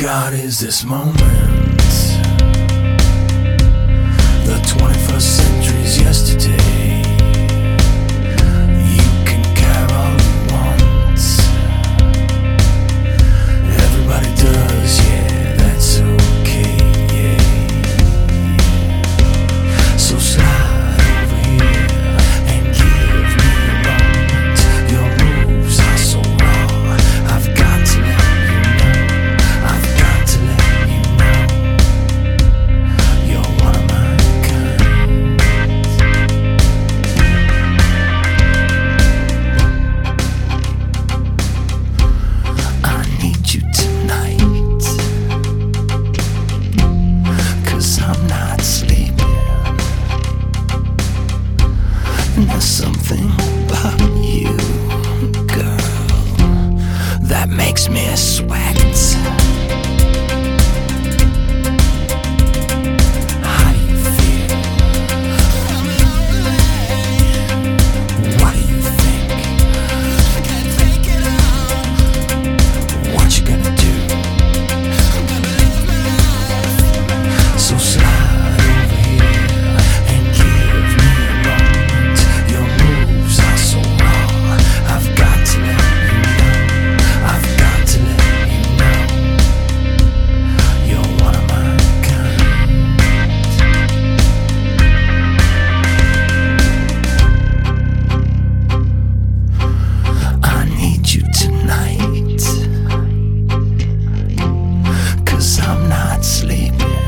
God is this moment. The 21st century's yesterday. You can care all you want. Everybody does, yeah, that's okay, yeah. So slide over here and give me a moment. Your moves are so raw, I've got to let you know. I've got to let you know. You're one of my kind. I need you tonight, 'cause I'm not sleeping. And there's something about you, girl, that makes me sweat. How do you feel? What do you think? What you gonna do? So slide over here and give me a moment. Your moves are so raw, I've got to let you know. I've got to let you know. You're one of my kind. I need you tonight, 'cause I'm not sleeping.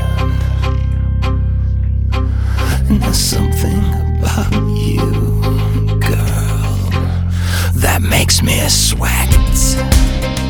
And there's something about you, girl, that makes me sweat.